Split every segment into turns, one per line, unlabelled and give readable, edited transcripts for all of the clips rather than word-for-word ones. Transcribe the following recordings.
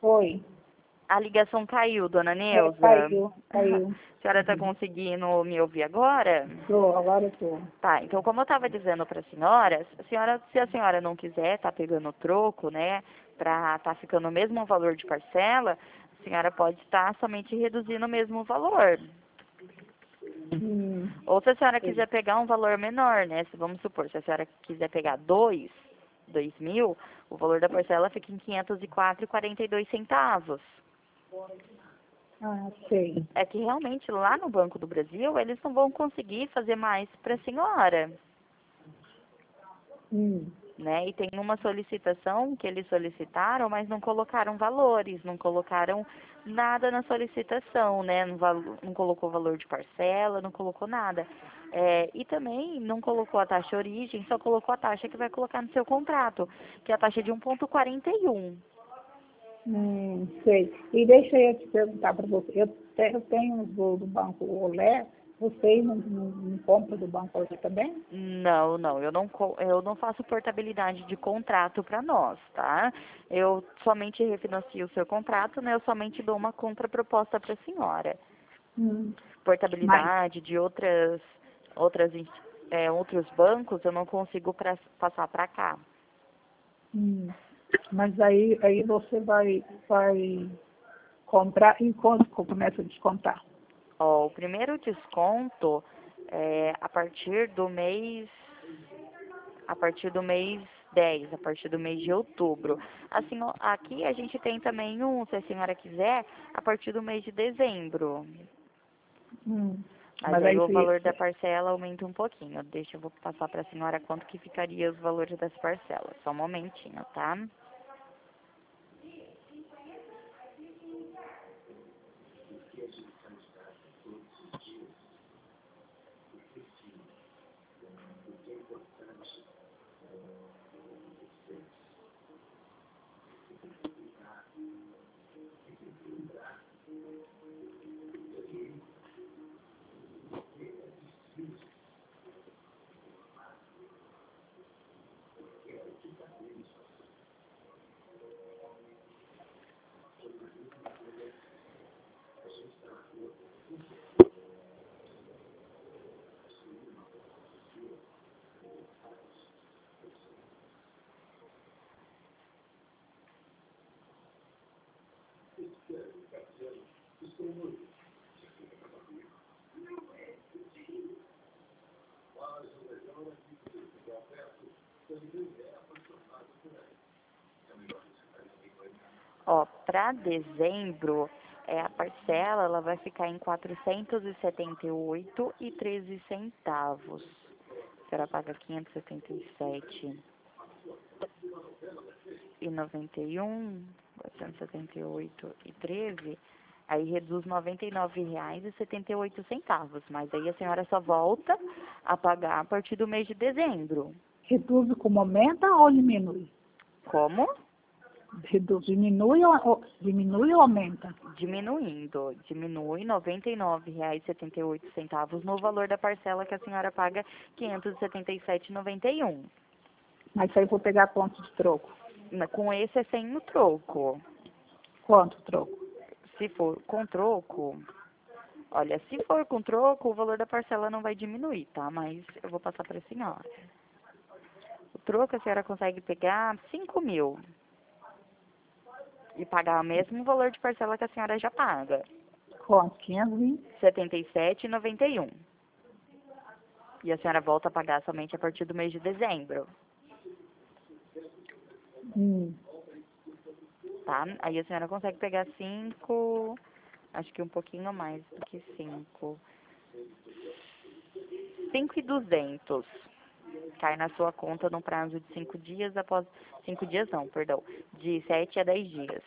Oi.
A ligação caiu, dona Neuza.
Caiu.
A senhora está conseguindo me ouvir agora?
Agora eu tô.
Tá, então como eu estava dizendo para a senhora, se a senhora não quiser tá pegando o troco, né, para tá ficando o mesmo valor de parcela, a senhora pode estar somente reduzindo o mesmo valor. Ou se a senhora quiser pegar um valor menor, né, se vamos supor, se a senhora quiser pegar 2.000, o valor da parcela fica em 504,42 centavos.
Ah, sei.
É que realmente lá no Banco do Brasil eles não vão conseguir fazer mais para a senhora, né? E tem uma solicitação que eles solicitaram, mas não colocaram valores, não colocaram nada na solicitação, né? Não colocou valor de parcela, não colocou nada. E também não colocou a taxa origem, só colocou a taxa que vai colocar no seu contrato, que é a taxa de 1,41.
Sei. E deixa eu te perguntar para você. Eu tenho do Banco Olé. Vocês não compram do Banco Olé também?
Não, eu não faço portabilidade de contrato para nós, tá? Eu somente refinancio o seu contrato, né? Eu somente dou uma contraproposta para a senhora. Portabilidade de outros bancos eu não consigo passar para cá.
Mas aí você vai comprar e quando começa a descontar?
Ó, o primeiro desconto é a partir do mês 10, a partir do mês de outubro. Assim, aqui a gente tem também se a senhora quiser, a partir do mês de dezembro. Mas aí o valor da parcela aumenta um pouquinho. Eu vou passar para a senhora quanto que ficaria os valores das parcelas. Só um momentinho, tá? Ó, para dezembro, a parcela ela vai ficar em 478,13 centavos. A senhora paga 577,91, 478,13, aí reduz R$ 99,78. Mas aí a senhora só volta a pagar a partir do mês de dezembro.
Reduz como aumenta ou diminui?
Como?
Diminui ou aumenta?
Diminuindo. Diminui R$ 99,78 no valor da parcela que a senhora paga R$ 577,91.
Mas aí eu vou pegar quanto de troco?
Com esse é sem o troco.
Quanto troco?
Se for com troco, olha, se for com troco, o valor da parcela não vai diminuir, tá? Mas eu vou passar para a senhora. O troco a senhora consegue pegar 5.000 e pagar o mesmo valor de parcela que a senhora já paga.
Quanto? 520?
R$ 77,91. E a senhora volta a pagar somente a partir do mês de dezembro. Tá? Aí a senhora consegue pegar 5, acho que um pouquinho mais do que 5. 5.200. Cai na sua conta no prazo de 5 dias após... 5 dias não, perdão. De 7 a 10 dias.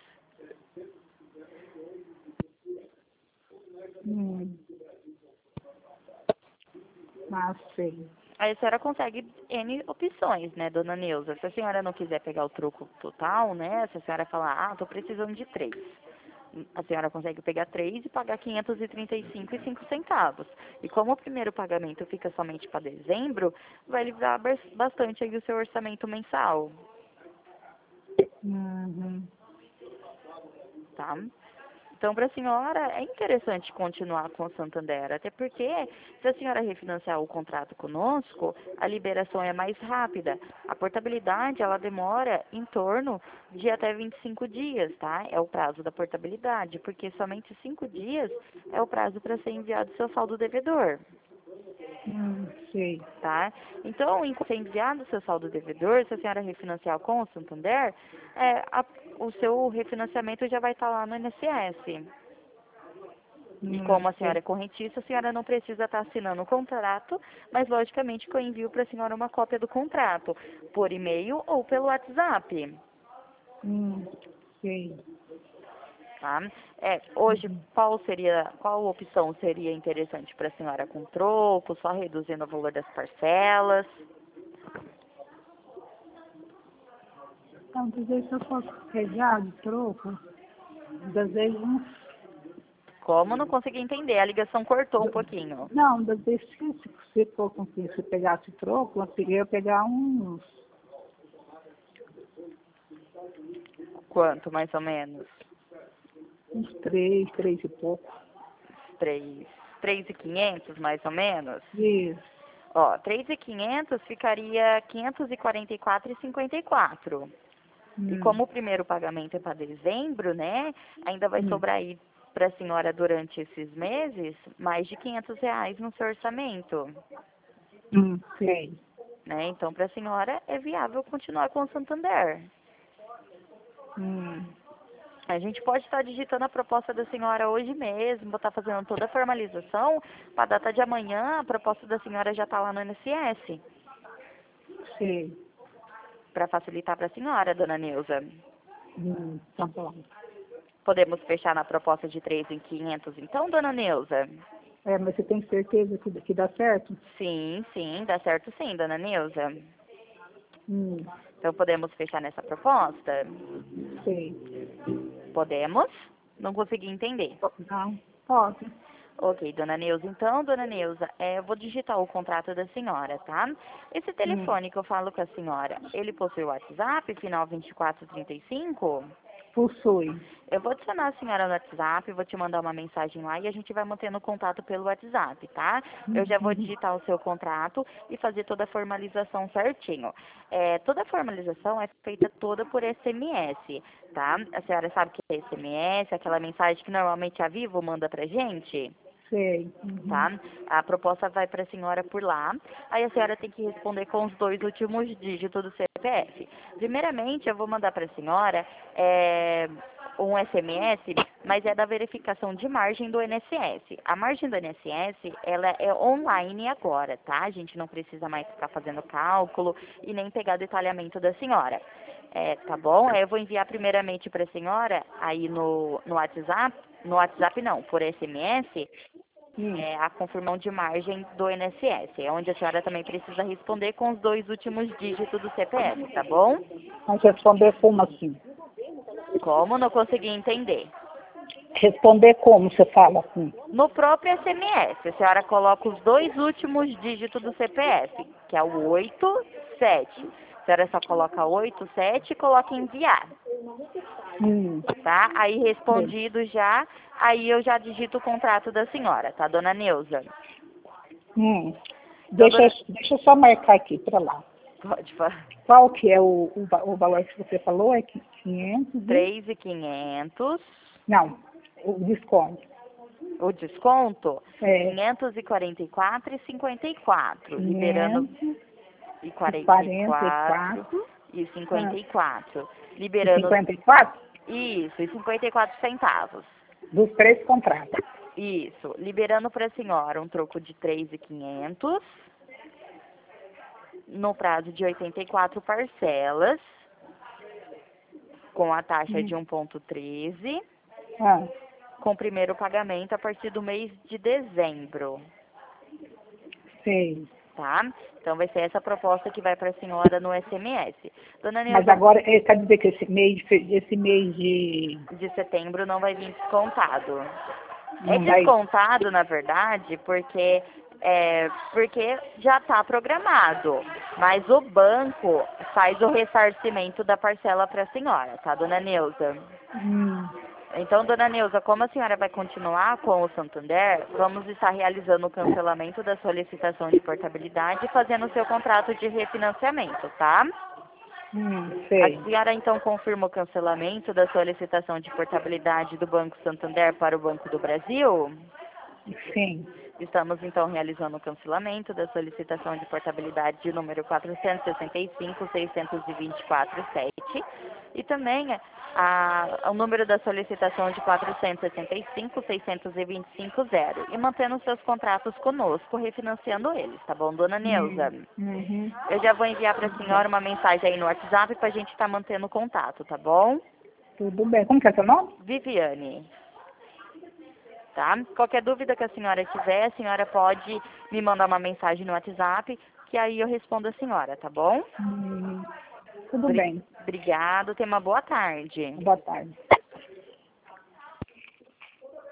Ah, sei.
Aí a senhora consegue N opções, né, dona Neuza? Se a senhora não quiser pegar o troco total, né, se a senhora falar, tô precisando de 3, a senhora consegue pegar 3 e pagar 535,05 centavos. E como o primeiro pagamento fica somente para dezembro, vai livrar bastante aí o seu orçamento mensal. tá? Então, para a senhora, é interessante continuar com o Santander, até porque se a senhora refinanciar o contrato conosco, a liberação é mais rápida. A portabilidade, ela demora em torno de até 25 dias, tá? É o prazo da portabilidade, porque somente 5 dias é o prazo para ser enviado seu saldo devedor.
Sei.
Tá? Então, em ser enviado o seu saldo devedor, se a senhora refinanciar com o Santander, o seu refinanciamento já vai estar lá no INSS. E como a senhora é
Sei.
correntista, a senhora não precisa estar assinando o contrato, mas logicamente que eu envio para a senhora uma cópia do contrato, por e-mail ou pelo WhatsApp.
Sei.
Tá? Hoje, qual opção seria interessante para a senhora? Com troco, só reduzindo o valor das parcelas?
Então, às vezes eu posso pegar de troco, às vezes
Como? Não consegui entender, a ligação cortou um pouquinho.
não, às vezes se for com que se pegasse troco, eu ia pegar
Quanto, mais ou menos?
uns três e pouco.
3.500, mais ou menos?
Isso.
Ó, 3.500 ficaria 544,54. E como o primeiro pagamento é para dezembro, né? Ainda vai sobrar aí para a senhora durante esses meses mais de R$ 500 no seu orçamento.
Sei.
Né? Então, para a senhora é viável continuar com o Santander. A gente pode estar digitando a proposta da senhora hoje mesmo, estar fazendo toda a formalização, para a data de amanhã a proposta da senhora já está lá no INSS.
Sei.
Para facilitar para a senhora, dona Neuza.
Tá bom.
Podemos fechar na proposta de 3.500 então, dona Neuza?
Mas você tem certeza que dá certo?
Sim, dá certo sim, dona Neuza.
Hum,
Então podemos fechar nessa proposta?
Sei.
Podemos? Não consegui entender.
Não, pode.
Ok, dona Neuza. Então, dona Neuza, eu vou digitar o contrato da senhora, tá? Esse telefone que eu falo com a senhora, ele possui o WhatsApp, final 2435?
Possui.
Eu vou adicionar a senhora no WhatsApp, vou te mandar uma mensagem lá e a gente vai mantendo contato pelo WhatsApp, tá? Eu já vou digitar o seu contrato e fazer toda a formalização certinho. Toda a formalização é feita toda por SMS, tá? A senhora sabe o que é SMS, aquela mensagem que normalmente a Vivo manda pra gente?
Sei.
Tá? A proposta vai para a senhora por lá. Aí a senhora tem que responder com os 2 últimos dígitos do CPF. Primeiramente, eu vou mandar para a senhora um SMS, mas é da verificação de margem do INSS. A margem do INSS, ela é online agora, tá? A gente não precisa mais ficar fazendo cálculo e nem pegar detalhamento da senhora. Tá bom? Eu vou enviar primeiramente para a senhora aí no WhatsApp não, por SMS, a confirmação de margem do INSS, onde a senhora também precisa responder com os 2 últimos dígitos do CPF, tá bom?
Mas responder como assim?
Como? Não consegui entender.
Responder como você fala assim?
No próprio SMS, a senhora coloca os 2 últimos dígitos do CPF, que é o 87. A senhora só coloca 87 e coloca enviar. Tá? Aí respondido já, aí eu já digito o contrato da senhora, tá, dona Neuza?
Deixa eu só marcar aqui para lá.
Pode falar.
Qual que é o valor que você falou? É 500?
3.500.
Não, o desconto.
O desconto?
É.
544,54. Liberando. E 44 e 54. Liberando.
54?
Isso, e 54 centavos.
Dos 3 contratos.
Isso, liberando para a senhora um troco de 3.500 no prazo de 84 parcelas, com a taxa de 1,13, com o primeiro pagamento a partir do mês de dezembro.
Sei.
Tá? Então vai ser essa proposta que vai para a senhora no SMS. Dona Neuza,
Mas agora, quer dizer que esse mês
de setembro não vai vir descontado.
Não vai.
Descontado, na verdade, porque já está programado. Mas o banco faz o ressarcimento da parcela para a senhora, tá, dona Neuza? Então, dona Neuza, como a senhora vai continuar com o Santander, vamos estar realizando o cancelamento da solicitação de portabilidade e fazendo o seu contrato de refinanciamento, tá?
Sei.
A senhora, então, confirma o cancelamento da solicitação de portabilidade do Banco Santander para o Banco do Brasil?
Sim.
Estamos, então, realizando o cancelamento da solicitação de portabilidade de número 465-624-7 e também o número da solicitação de 465-625-0 e mantendo os seus contratos conosco, refinanciando eles, tá bom, dona Neuza?
Uhum.
Eu já vou enviar para a senhora uma mensagem aí no WhatsApp para a gente estar mantendo contato, tá bom?
Tudo bem. Como que é seu nome?
Viviane. Tá? Qualquer dúvida que a senhora tiver, a senhora pode me mandar uma mensagem no WhatsApp, que aí eu respondo a senhora, tá bom?
Tudo bem.
Obrigado, tenha uma boa tarde.
Boa tarde.